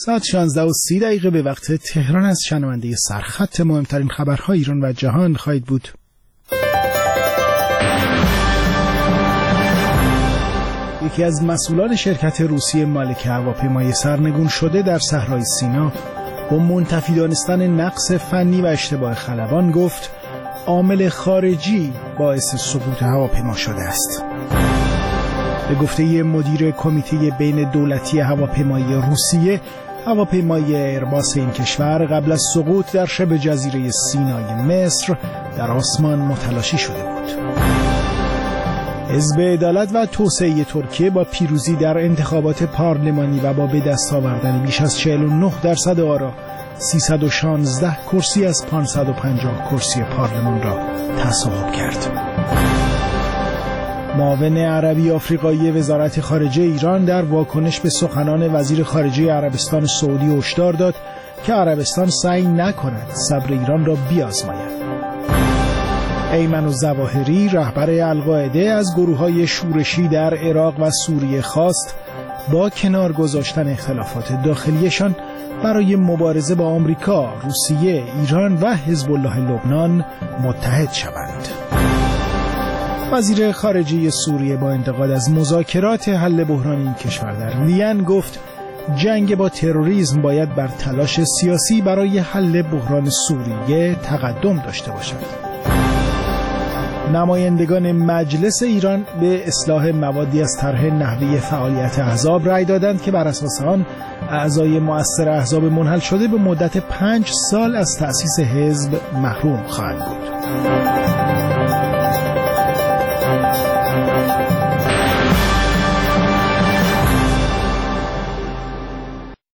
ساعت 16:30 به وقت تهران از شنونده سرخط مهمترین خبرهای ایران و جهان خواهید بود. یکی از مسئولان شرکت روسیه مالک هواپیمای سرنگون شده در صحرای سینا با منتفی دانستن نقص فنی و اشتباه خلبان گفت عامل خارجی باعث سقوط هواپیما شده است. به گفته مدیر کمیته بین دولتی هواپیمای روسیه، هواپیمای ایرباس این کشور قبل از سقوط در شبه جزیره سینای مصر در آسمان متلاشی شده بود. حزب عدالت و توسعه ترکیه با پیروزی در انتخابات پارلمانی و با به دست آوردن بیش از 49% آرا 316 کرسی از 550 کرسی پارلمان را تصویب کرد. معاون عربی آفریقایی وزارت خارجه ایران در واکنش به سخنان وزیر خارجه عربستان سعودی هشدار داد که عربستان سعی نکند صبر ایران را بیازماید. ایمن الظواهری رهبر القاعده از گروه‌های شورشی در عراق و سوریه خواست با کنار گذاشتن اختلافات داخلیشان برای مبارزه با آمریکا، روسیه، ایران و حزب الله لبنان متحد شوند. وزیر خارجه سوریه با انتقاد از مذاکرات حل بحران این کشور در وین گفت جنگ با تروریسم باید بر تلاش سیاسی برای حل بحران سوریه تقدم داشته باشد. نمایندگان مجلس ایران به اصلاح موادی از طرح نحوی فعالیت احزاب رأی دادند که بر اساس آن اعضای مؤثر احزاب منحل شده به مدت 5 سال از تأسیس حزب محروم خواهند بود.